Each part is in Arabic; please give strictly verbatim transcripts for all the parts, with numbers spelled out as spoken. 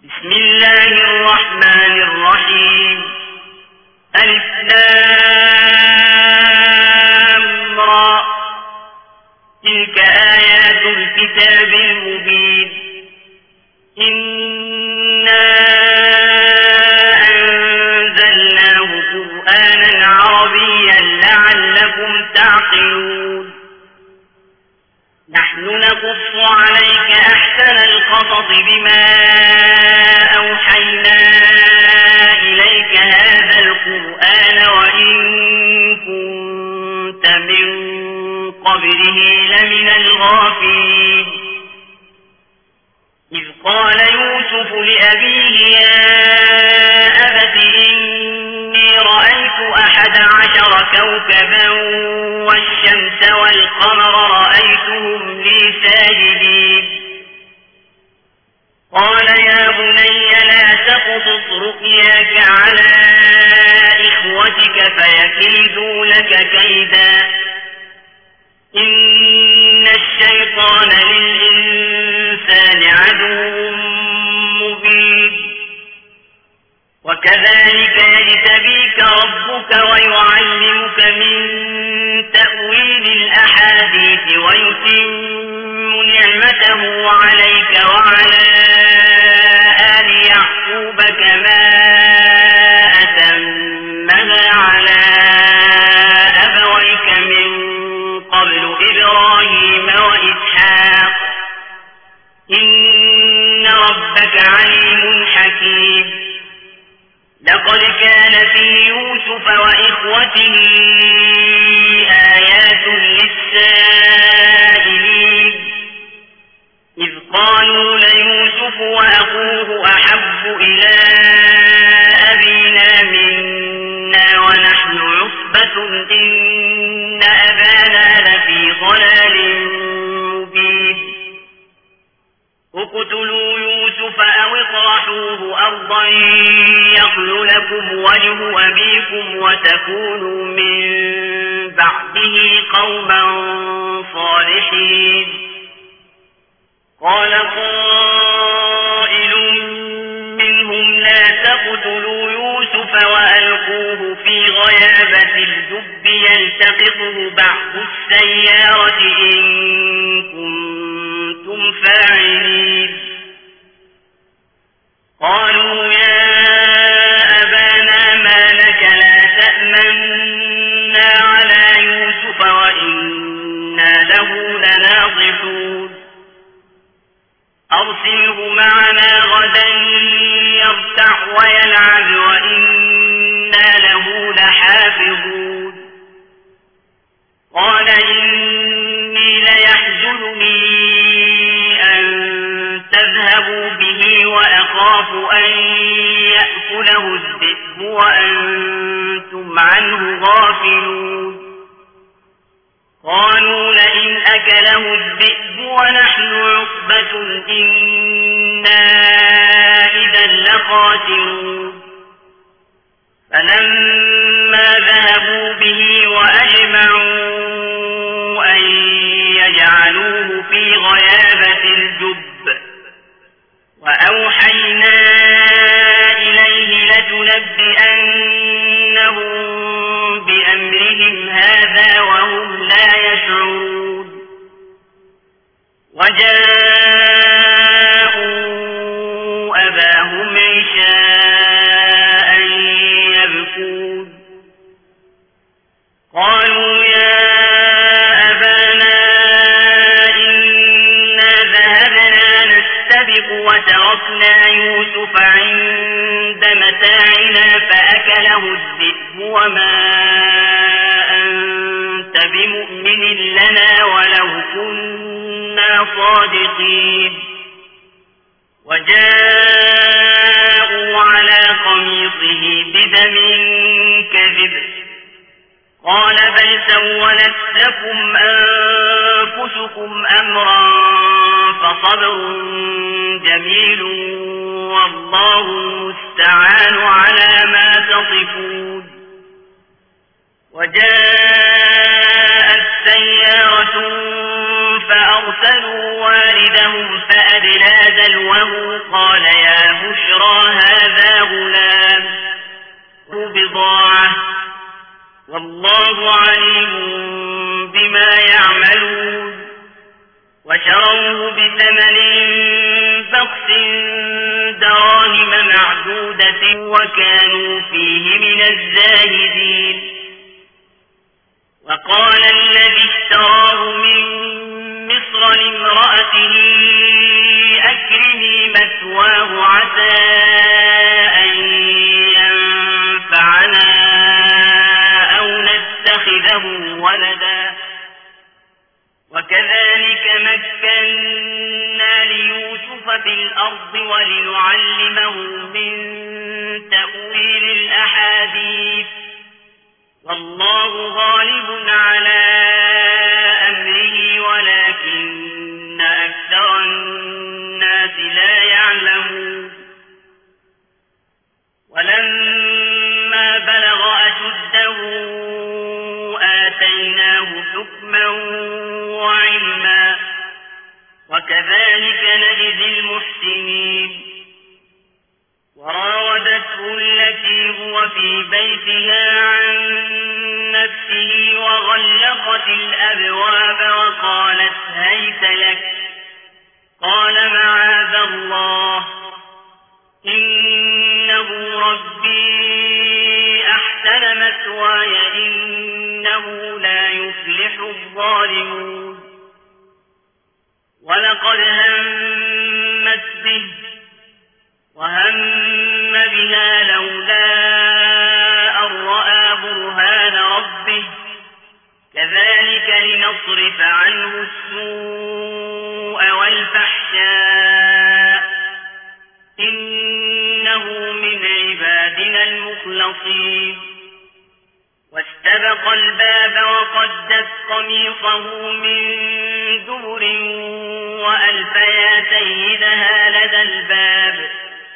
بسم الله الرحمن الرحيم. ألف لام را. تلك آيات الكتاب المبين. إنا أنزلناه قرآنا عربيا لعلكم تعقلون. نحن نقص عليك أحسن القصص بما أوحينا إليك هذا القرآن وإن كنت من قبله لمن الغافلين. إذ قال يوسف لأبيه يا أبت إني رأيت أحد عشر كوكبا والشمس والقمر رأيتهم لي ساجدين. قال يا بني لا تقصص رؤياك على إخوتك فيكيدوا لك كيدا إن الشيطان للإنسان عدو مبين. وكذلك يجتبيك ربك ويعلمك من تأويل الأحاديث ويتم نعمته عليك وعلى آل يعقوب كما أتمها على أبويك من قبل إبراهيم وإسحاق إن ربك عليم حكيم. لقد كان في يوسف وإخوته آيات للسائلين إذ قالوا ليوسف وأخوه أحب إلى أبينا منا ونحن عصبة إن أبانا لفي ضلال مبين. اقتلوا يوسف أو اطرحوه أرضا يخل لكم وجه أبيكم وتكونوا من بعده قوما صالحين. قال قائل منهم لا تقتلوا يوسف وألقوه في غيابة الجب يلتقطه بعض السيارة إن كنتم فاعلين. قالوا يا أبانا ما لك لا تأمنا على يوسف وإنا له لناصحون. أرسله معنا غدا يرتع ويلعب وإنا له لحافظون. قال إني ليحزنني أن تذهبوا به وأخاف أن يأكله الذئب وأنتم عنه غافلون. قالوا لئن أكله الذئب ونحن عصبة إنا إذا لخاسرون. فلما ذهبوا به وأجمعوا أن يجعلوه في غيابة الجب وأوحينا إليه لتنبئنهم بأمرهم هذا وهم لا يشعرون. وجاءوا أباهم عشاء يبكون. قالوا يا أبانا إنا ذهبنا نستبق وتركنا يوسف عند متاعنا فأكله الذئب وما أنت بمؤمن لنا ولو كنا صادقين. وجاءوا على قميصه بدم كذب. قال بل سولت لكم أنفسكم أمرا فصبر جميل والله المستعان على ما تصفون. وجاءت سيارة فأرسلوا والدهم فأدلى دلوه قال يا بشرى دراهم معدودة وكانوا فيه من الزاهدين. وقال الذي اشتراه من مصر لامرأته أكرمي مثواه عسى أن ينفعنا أو نتخذه ولدا وكذلك مكنا ليوسف في الأرض ولنعلمه من تأويل الأحاديث والله غالب على أمره ولكن أكثر الناس لا يعلمون. ولما بلغ أشده آتيناه حكما وعلما وكذلك نجزي المحسنين. وراودته التي هو في بيتها عن نفسه وغلقت الأبواب وقالت هيت لك قال معاذ الله إنه ربي أحسن مثواي إنه لا يفلح الظالمون. ولقد همت به وهم بها لولا أن رأى برهان ربه كذلك لنصرف عنه السوء والفحشاء إنه من عبادنا المخلصين. واستبق الباب وقدت قميصه من دبر وألف يا سيدها لدى الباب.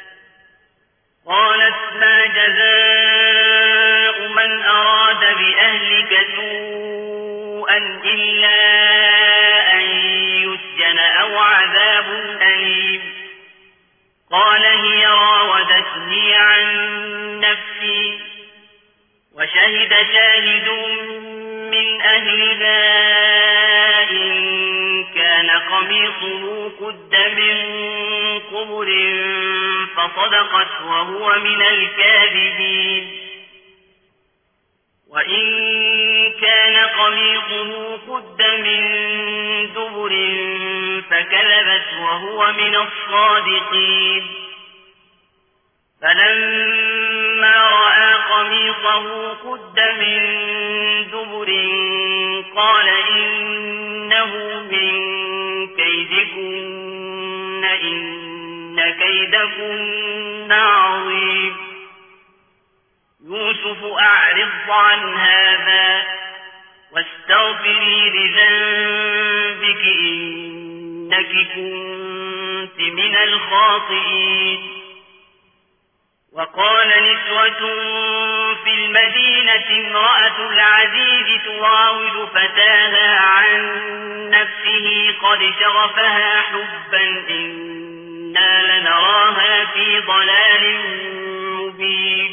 قالت ما جزاء من أراد بأهلك سوءا إلا أن يسجن أو عذاب أليم. قال هي راودتني عن نفسي وشهد شاهد من أهلها إن كان قميصه قد من قبل فصدقت وهو من الكاذبين. وإن كان قميصه قد من دبر فكذبت وهو من الصادقين. فلما رأى قميصه قد من دبر قال إنه من كيدكن إن كيدكن عظيم. يوسف أعرض عن هذا واستغفري لذنبك إنك كنت من الخاطئين. وقال نسوة في المدينة امرأة العزيز تراود فتاها عن نفسه قد شغفها حبا إنا لنراها في ضلال مبين.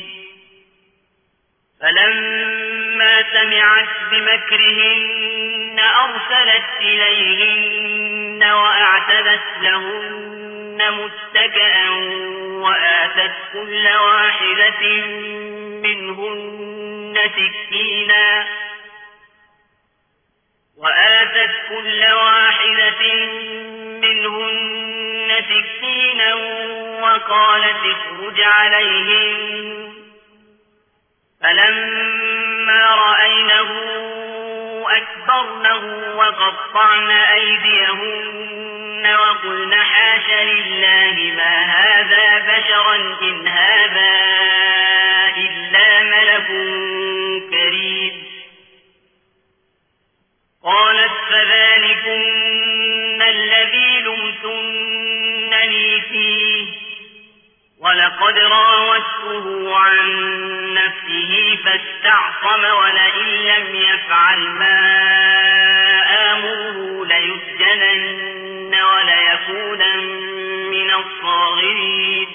فلما سمعت بمكرهن أرسلت إليهن وأعتدت لهن متكئا وآتت كل واحدة منهن سكينا وآتت كل واحدة منهن سكينا وقالت اخرج عليهن. فلما رأينه أكبرنه وقطعن أيديهن وقلن حاش لله ما هذا بشرا إن هذا إلا ملك كريم. قالت فذلكن الذي لمتنني فيه ولقد راودته عن نفسه فاستعصم ولئن لم يفعل ما آمره ليسجنن وليكونن من الصاغرين.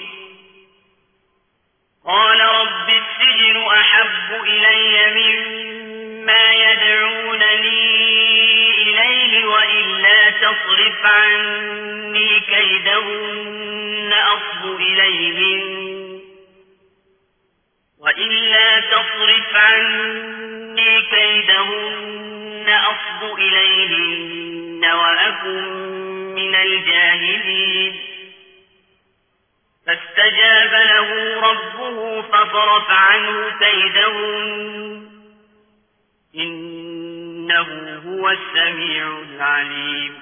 قال رب السجن أحب إلي مما يدعونني إليه وإلا تصرف عني كيدهن أصب إليهن وإلا تصرف عني كيدهن أصب إليهن وأكن من الجاهلين فاستجاب له ربه فصرف عنه كيدهن إنه هو السميع العليم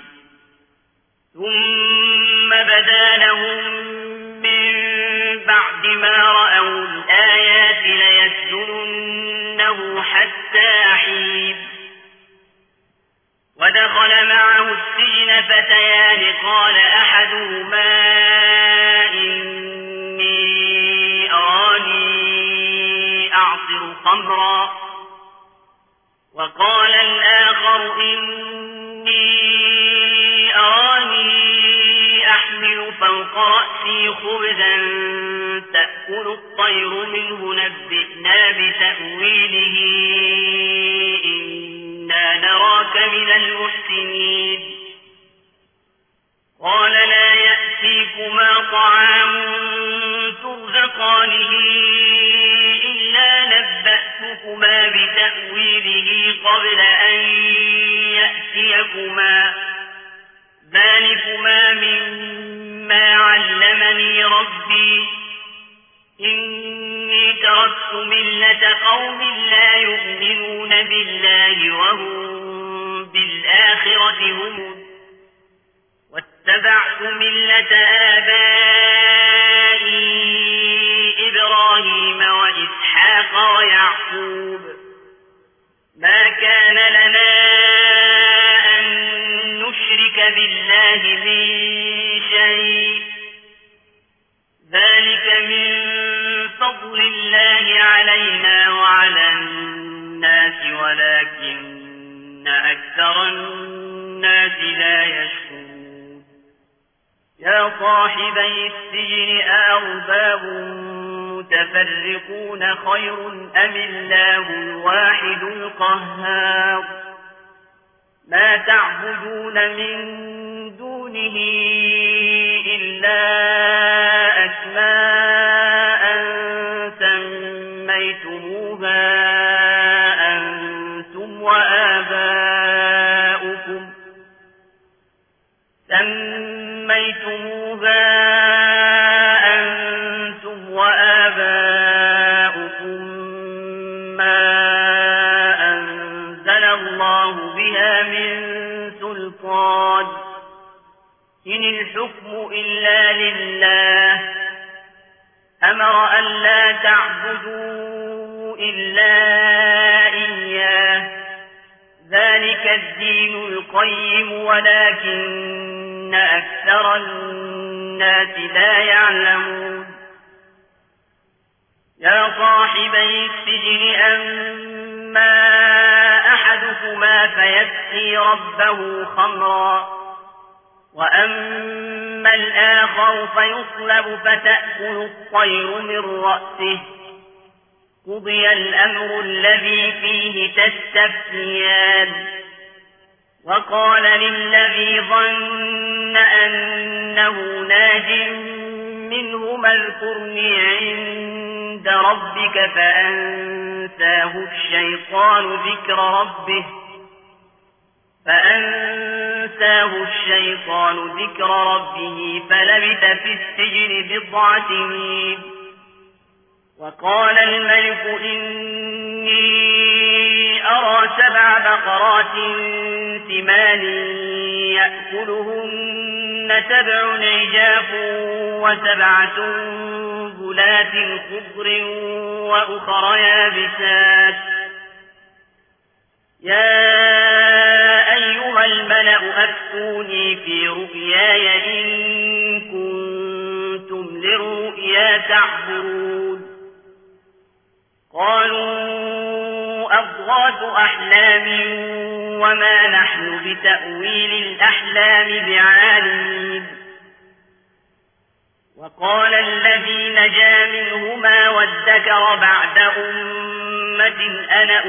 ثم بدا لهم من بعد ما رأوا الآيات ليسجننه حتى حين ودخل معه السجن فتيان قال أحدهما إني أراني أعصر خمرا وقال الآخر إني أراني أحمل فوق رأسي خبزا تأكل الطير منه نبئنا بتأويله إنا نراك من المحسنين قال لا يأتيكما طعام ترزقانه إلا نبأتكما بتأويله قبل أن يأتيكما ذلكما مما علمني ربي إني تركت ملة قوم لا يؤمنون بالله وهم بالآخرة هم واتبعت ملة آبائي إبراهيم وإسحاق ويعقوب ما كان لنا أن نشرك بالله من شيء ذلك من فضل الله علينا وعلى الناس ولكن أكثر الناس لا يشكرون يا صاحبي السجن أأرباب متفرقون خير أم الله الواحد القهار ما تعبدون من دونه إلا أسماء سميتموها أنتم وآباؤكم سميتموها أنتم وآباؤكم ما أنزل الله بها من سلطان إن الحكم إلا لله أمر أن لا تعبدوا إلا إياه ذلك الدين القيم ولكن أكثر الناس لا يعلمون يا صاحبي السجن أما أحدكما فيسقي ربه خمرا وأما الآخر فيصلب فتأكل الطير من رأسه قضي الأمر الذي فيه تستفتيان وقال للذي ظن أنه ناج منهما اذكرني عند ربك فأنساه الشيطان ذكر ربه فأنساه الشيطان ذكر ربه فلبث في السجن بضع سنين وقال الملك إني أرى سبع بقرات ثمان يأكلهن سبع عجاف وسبع سنبلات خضر وأخر يابسات يا أيها الملأ أفتوني في رؤياي إن كنتم للرؤيا تعبرون قالوا أضغاث أحلام وما نحن بتأويل الأحلام بعالمين وقال الذي نجا منهما وادكر بعد أمة أنا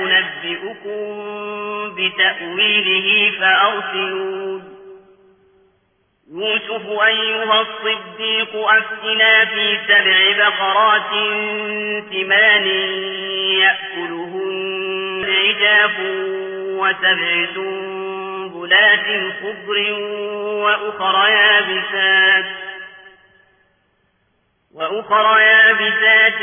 أنبئكم بتأويله فأرسلون يوسف أيها الصديق أفتنا في سبع بقرات ثمان يأكلهن عجاف وسبع سنبلات خضر وأخر يابسات وأخر يابسات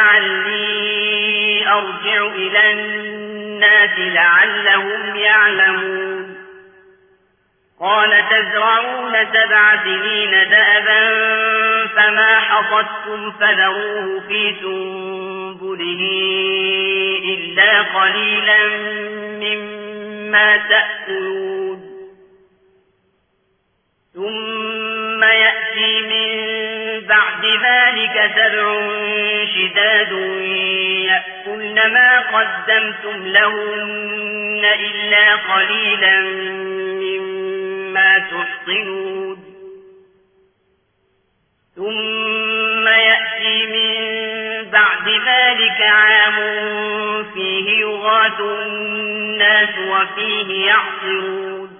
لعلي أرجع إلى الناس لعلهم يعلمون قال تزرعون سبع سنين دأبا فما حصدتم فذروه في سنبله إلا قليلا مما تأكلون ثم يأتي من بعد ذلك سبع شداد يأكلن ما قدمتم لهن إلا قليلا مما تحصنون ثم يأتي من بعد ذلك عام فيه يغاث الناس وفيه يعصرون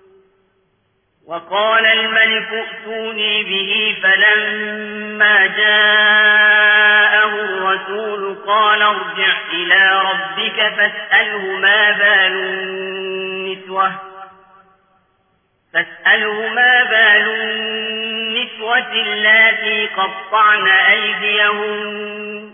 وقال الملك ائتوني به فلما جاءه الرسول قال ارجع إلى ربك فاسأله ما بال النسوة فاسأله ما بال النسوة اللاتي قطعن أيديهن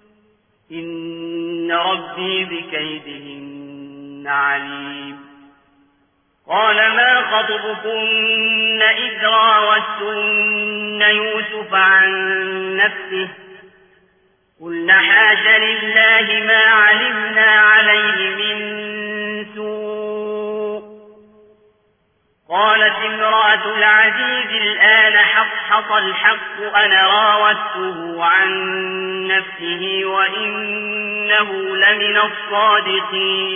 إن ربي بكيدهن عليم قال ما خطبكن إذ راوتن يوسف عن نفسه قلنا حاش لله ما علمنا عليه من سوء قالت امرأة العزيز الآن حصحص الحق أنا راودته عن نفسه وإنه لمن الصادقين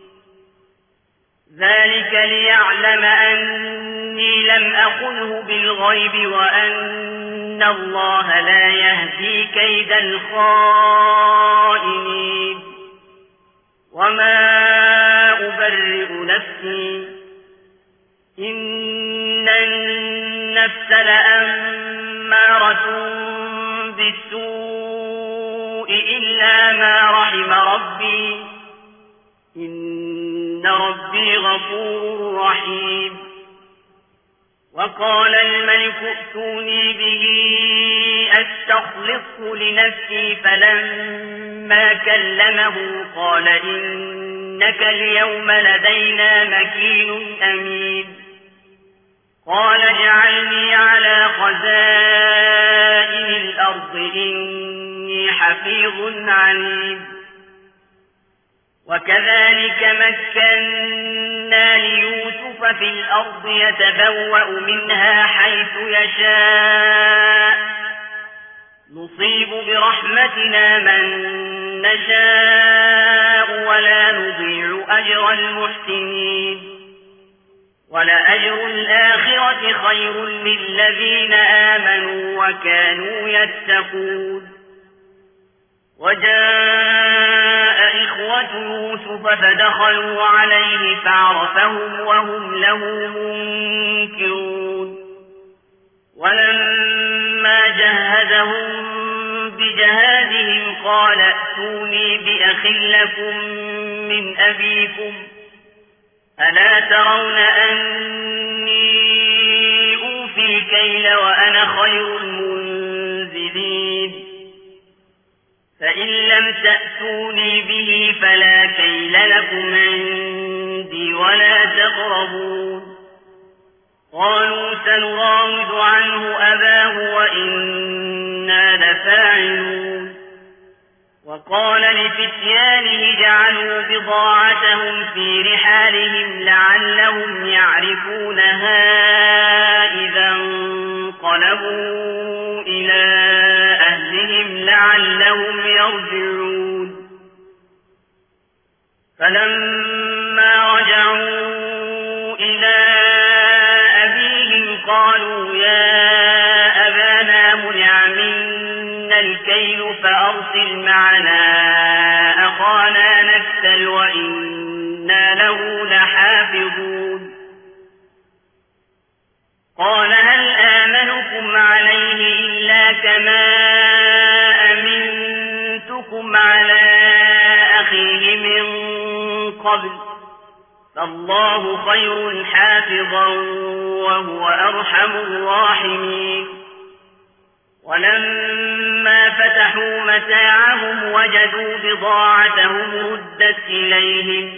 ذلك ليعلم أني لم أخنه بالغيب وأن الله لا يهدي كيد الخائنين وما أبرئ نفسي إن النفس لأمارة بالسوء إلا ما رحم ربي إن ربي غفور رحيم وقال الملك ائتوني به أستخلصه لنفسي فلما كلمه قال إنك اليوم لدينا مكين أمين قال اجعلني على خزائن الأرض إني حفيظ عليم وكذلك مكنا ليوسف في الأرض يتبوأ منها حيث يشاء نصيب برحمتنا من نشاء ولا نضيع أجر المحسنين ولأجر الآخرة خير للذين آمنوا وكانوا يتقون وجاء إخوة يوسف فدخلوا عليه فعرفهم وهم له منكرون ولما جهزهم بجهازهم قال ائتوني بأخ لكم من أبيكم ألا ترون أني أوفي الكيل وأنا خير المنزلين فإن لم تأتوني به فلا كيل لكم عندي ولا تقربون قالوا سنراود عنه أباه وإنا لفاعلون وقال لفتيانه جعلوا بضاعتهم في رحالهم لعلهم يعرفونها إذا انقلبوا إلى أهلهم لعلهم يرجعون فلما رجعوا إلى أبيهم قالوا يا أبانا منع منا الكيل فأرسل معنا أخانا نكتل وإنا له لحافظون قال هل آمنكم عليه إلا كما أمنتكم على أخيه من قبل فالله خير حافظا وهو أرحم الراحمين. ولما فتحوا متاعهم وجدوا بضاعتهم ردت إليهم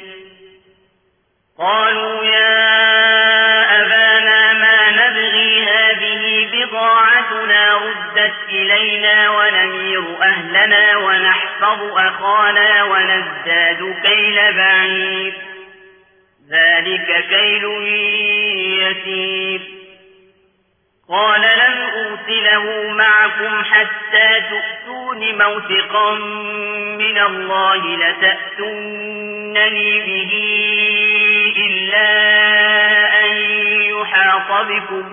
قالوا يا أبانا ما نبغي هذه بضاعتنا ردت إلينا ونمير أهلنا ونحفظ أخانا ونزداد كيل بعير ذلك كيل يسير. قال لن أرسله معكم حتى تؤتون موثقا من الله لتأتونني به إلا أن يحاط بكم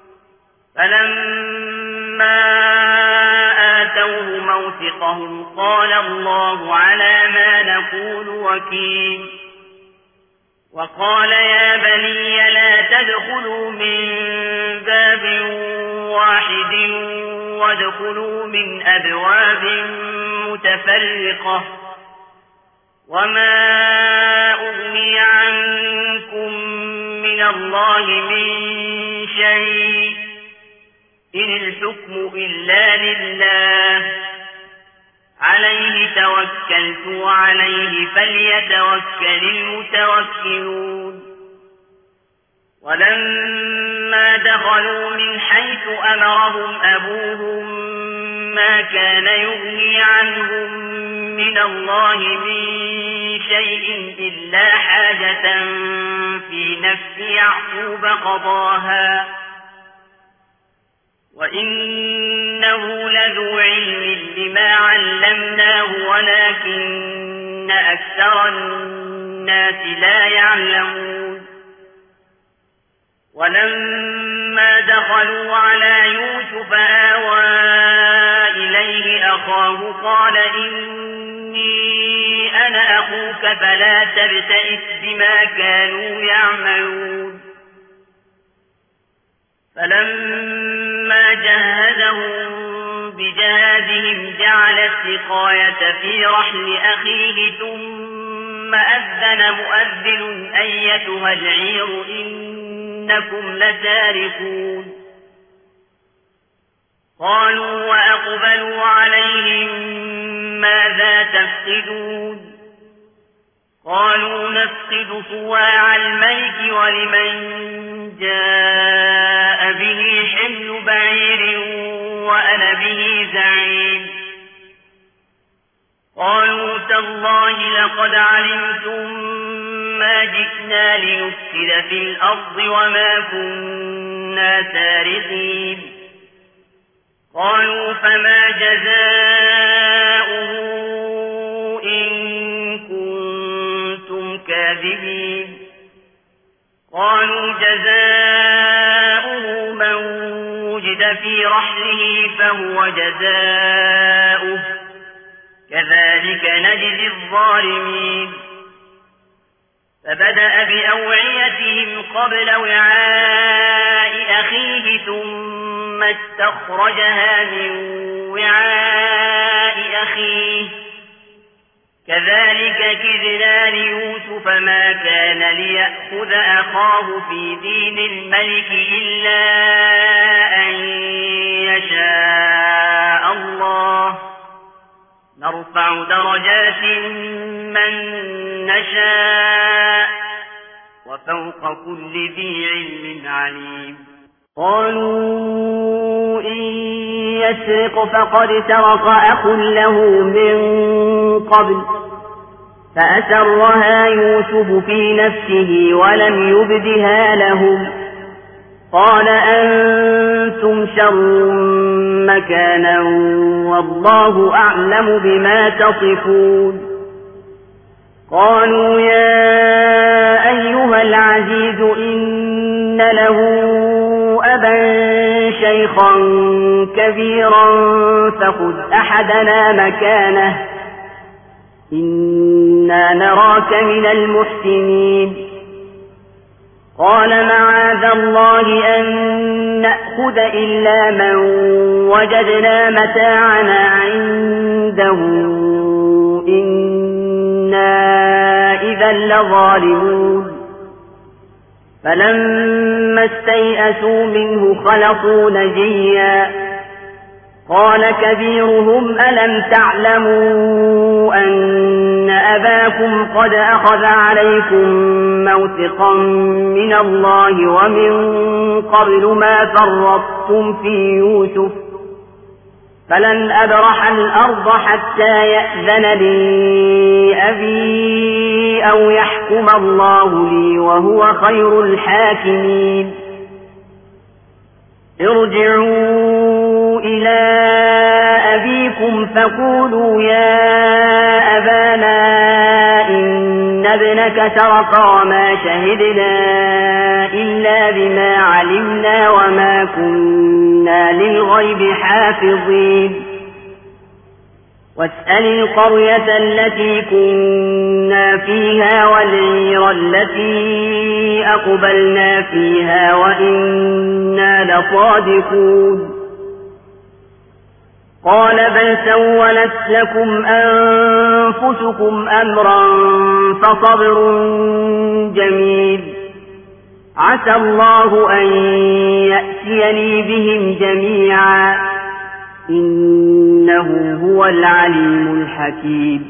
فلما آتوه موثقهم قال الله على ما نقول وكيل. وقال يا بني لا تدخلوا من باب واحد وادخلوا من أبواب متفرقة وما أغني عنكم من الله من شيء إن الحكم إلا لله عليه توكلت وعليه فليتوكل المتوكلون. ولما دخلوا من حيث أمرهم أبوهم ما كان يغني عنهم من الله من شيء إلا حاجة في نفس يعقوب قضاها وإنه لذو علم لما علمناه ولكن أكثر الناس لا يعلمون. ولما دخلوا على يوسف آوى إليه أخاه قال إني أنا أخوك فلا تبتئس بما كانوا يعملون. فلما جهزهم بجهازهم جعل السقاية في رحل أخيه ثم أذن مؤذن أيتها العير إنكم لتاركون. قالوا وأقبلوا عليهم ماذا تفقدون قالوا نفقد صواع الملك ولمن جاء به حمل بعير وأنا به زعيم. قالوا تالله لقد علمتم ما جئنا لنفسد في الأرض وما كنا سارقين. قالوا فما جزاؤه إن كنتم كاذبين. قالوا جزاؤه من وجد في رحله فهو جزاؤه كذلك نجزي الظالمين. فبدأ بأوعيتهم قبل وعاء أخيه ثم استخرجها من وعاء أخيه كذلك كدنا ليوسف ما كان ليأخذ أخاه في دين الملك إلا أن يشاء الله نرفع درجات من نشاء وفوق كل ذي علم عليم. قالوا إن يسرق فقد سرق أخ له من قبل فأسرها يوسف في نفسه ولم يبدها لهم. قال أنتم شر مكانا والله أعلم بما تصفون. قالوا يا أيها العزيز إن له أبا شيخا كبيرا فخذ أحدنا مكانه إنا نراك من المحسنين. قال معاذ الله أن نأخذ إلا من وجدنا متاعنا عنده إنا إذا لظالمون فلما استيئسوا منه خلصوا نجيا قال كبيرهم ألم تعلموا أن أباكم قد أخذ عليكم موثقا من الله ومن قبل ما فرطتم في يوسف فلن أبرح الأرض حتى يأذن لي أبي أو يحكم الله لي وهو خير الحاكمين ارجعوا إلى أبيكم فقولوا يا أبانا إن ابنك سرق وما شهدنا إلا بما علمنا وما كنا للغيب حافظين واسأل القرية التي كنا فيها والعير التي أقبلنا فيها وإنا لصادقون قال بل سولت لكم أنفسكم أمرا فصبر جميل عسى الله أن يأتيني بهم جميعا إنه هو العليم الحكيم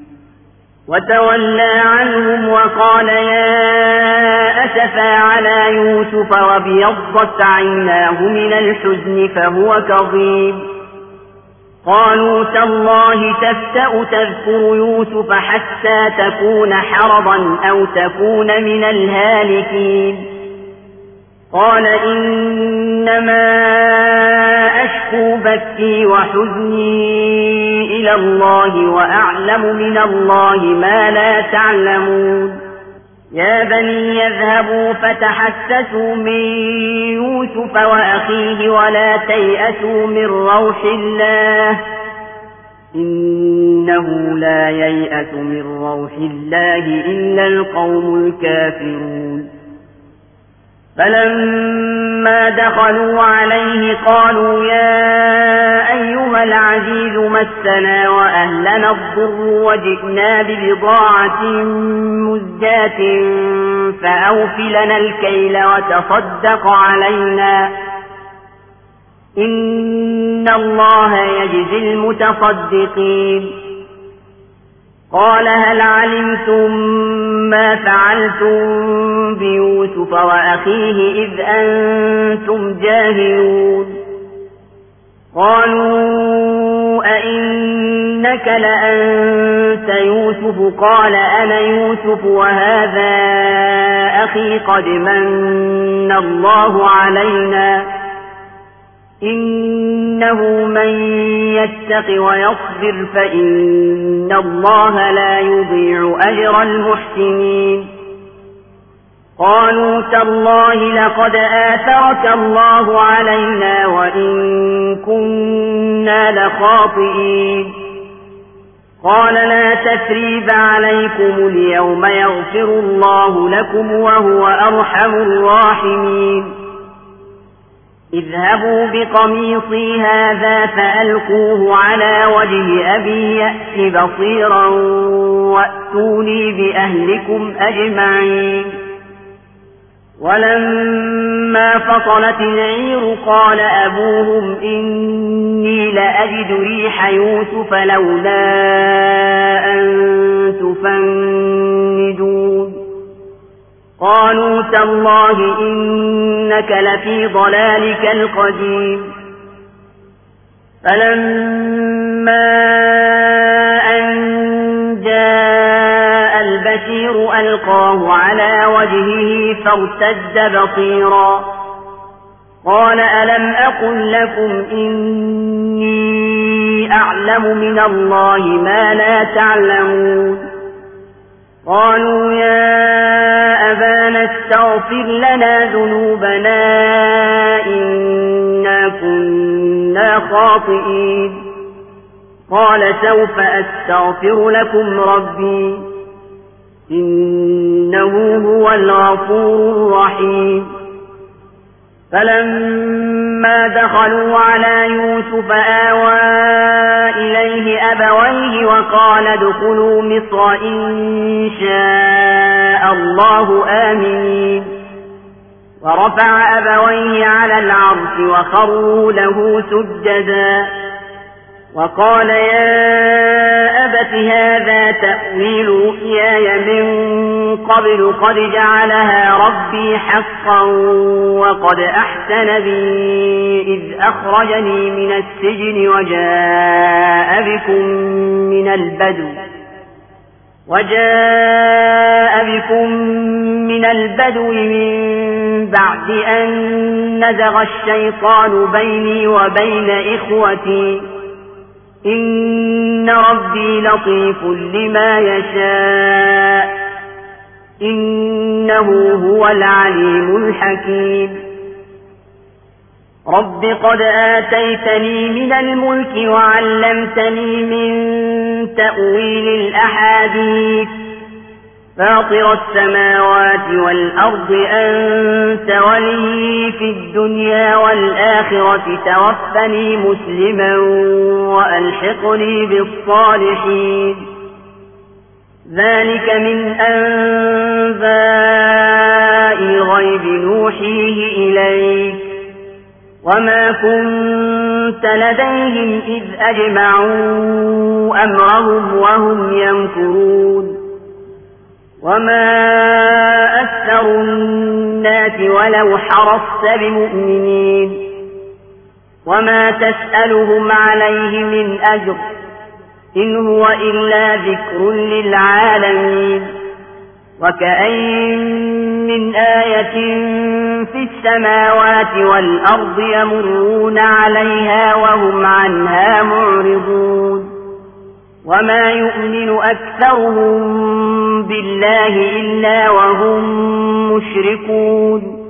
وتولى عنهم وقال يا أسفا على يوسف وابيضت عيناه من الحزن فهو كظيم قالوا تالله تفتأ تذكر يوسف حتى تكون حرضا أو تكون من الهالكين قال إنما أشكو بثي وحزني إلى الله وأعلم من الله ما لا تعلمون يا بني يذهبوا فتحسسوا من يوسف وأخيه ولا تيأسوا من روح الله إنه لا ييأس من روح الله إلا القوم الكافرون فلما دخلوا عليه قالوا يا أيها العزيز مسنا وأهلنا الضر وجئنا ببضاعة مزجاة فأوف لنا الكيل وتصدق علينا إن الله يجزي المتصدقين قال هل علمتم ما فعلتم بيوسف وأخيه إذ أنتم جاهلون قالوا أئنك لأنت يوسف قال أنا يوسف وهذا أخي قد من الله علينا إنه من يتق ويصبر فإن الله لا يضيع أجر المحسنين قالوا تالله لقد آثرك الله علينا وإن كنا لخاطئين قال لا تثريب عليكم اليوم يغفر الله لكم وهو أرحم الراحمين اذهبوا بقميصي هذا فألقوه على وجه أبي يأت بصيرا وأتوني بأهلكم أجمعين ولما فصلت العير قال أبوهم إني لأجد ريح يوسف لولا أن تفندون قالوا تالله إنك لفي ضلالك القديم فلما أن جاء البشير ألقاه على وجهه فارتد بصيرا قال ألم أقل لكم إني أعلم من الله ما لا تعلمون قالوا يا أبانا استغفر لنا ذنوبنا إنا كنا خاطئين قال سوف أستغفر لكم ربي إنه هو الغفور الرحيم فلما دخلوا على يوسف آوى إليه أبويه وقال ادخلوا مصر إن شاء الله آمنين ورفع أبويه على العرش وخروا له سجدا وقال يا أبت هذا تأويل رؤياي من قبل قد جعلها ربي حقا وقد أحسن بي إذ أخرجني من السجن وجاء بكم من البدو وجاء بكم من البدو من بعد أن نزغ الشيطان بيني وبين إخوتي إن ربي لطيف لما يشاء إنه هو العليم الحكيم رب قد آتيتني من الملك وعلمتني من تأويل الأحاديث فاطر السماوات والأرض أنت ولي في الدنيا والآخرة توفني مسلما وألحقني بالصالحين ذلك من أنباء الغيب نوحيه إليك وما كنت لديهم إذ أجمعوا أمرهم وهم يمكرون وما أكثر الناس ولو حرصت بمؤمنين وما تسألهم عليه من أجر إن هو إلا ذكر للعالمين وكأين من آية في السماوات والأرض يمرون عليها وهم عنها معرضون وما يؤمن أكثرهم بالله إلا وهم مشركون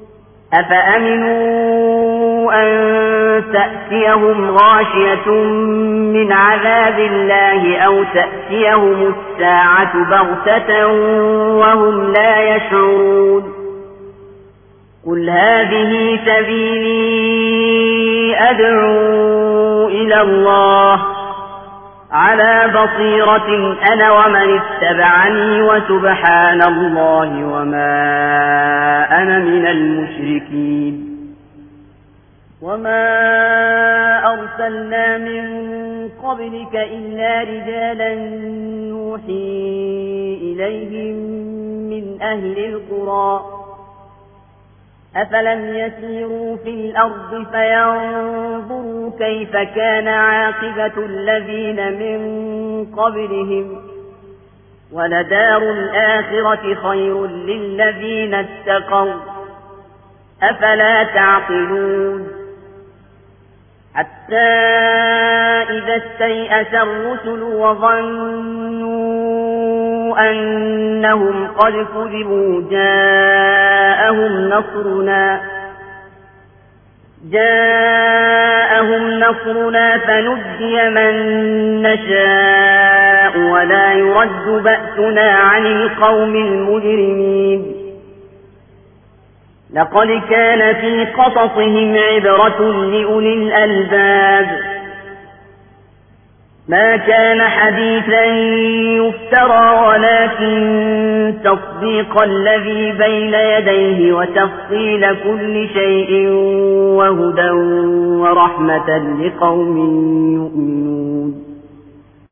أفأمنوا أن تأتيهم غاشية من عذاب الله أو تأتيهم الساعة بغتة وهم لا يشعرون قل هذه سبيلي أدعو إلى الله على بصيرة أنا ومن اتبعني وسبحان الله وما أنا من المشركين وما أرسلنا من قبلك إلا رجالا نوحي إليهم من أهل القرى أفلم يسيروا في الأرض فينظروا كيف كان عاقبة الذين من قبلهم ولدار الآخرة خير للذين اتقوا أفلا تعقلون حتى إذا استيأس الرسل وظنوا أنهم قد كذبوا جاءهم نصرنا جاءهم نصرنا فنجي من نشاء ولا يرد بأسنا عن القوم المجرمين لقد كان في قصصهم عبرة لأولي الألباب ما كان حديثا يفترى ولكن تصديق الذي بين يديه وتفصيل كل شيء وهدى ورحمة لقوم يؤمنون